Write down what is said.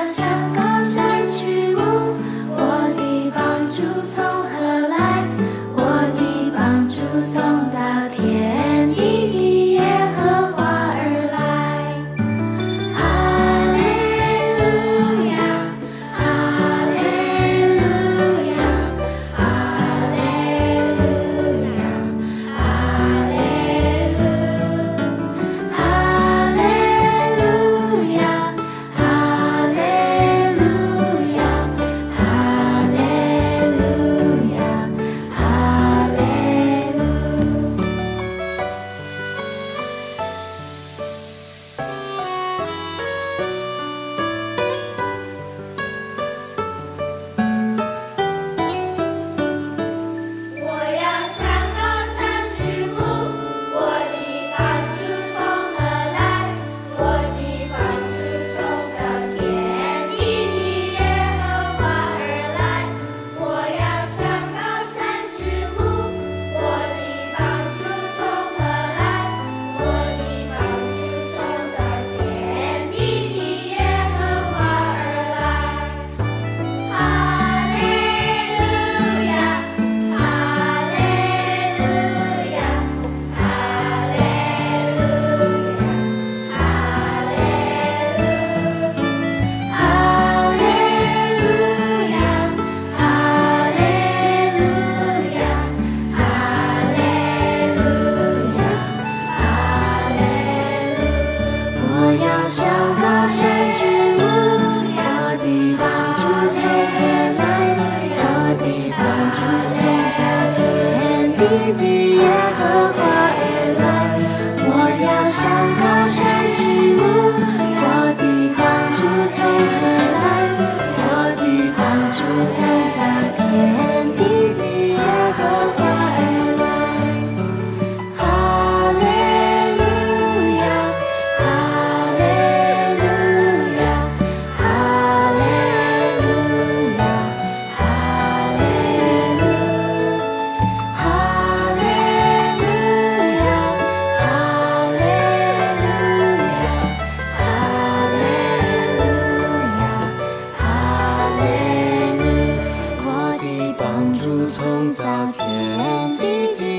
向高山举目，我的帮助从何来？我的帮助从造天地的耶和华而来。哈利路亚，哈利路亚，哈利路亚，哈利路，哈利路亚，哈利路亚，哈利路亚，哈利路。我要向高山举目，我的帮助从何来？我的帮助从造天地的耶和华而来。我要向高山举目，我的帮助从何来？我的帮助从造天地的耶和华而来。哈利路亚，哈利路亚，哈利路亚，哈利路，哈利路亚，哈利路亚，哈利路亚，哈利路。我要向高山举目，我的帮助从何来？我的帮助从造天地的耶和华而来。我要向高山举目，我的帮助从何来？我的帮助从造天地的耶和华而来。哈利路亚，哈利路亚，哈利路亚，哈利路，哈利路亚，哈利路亚，哈利路亚，哈利路。我的帮助从造天地的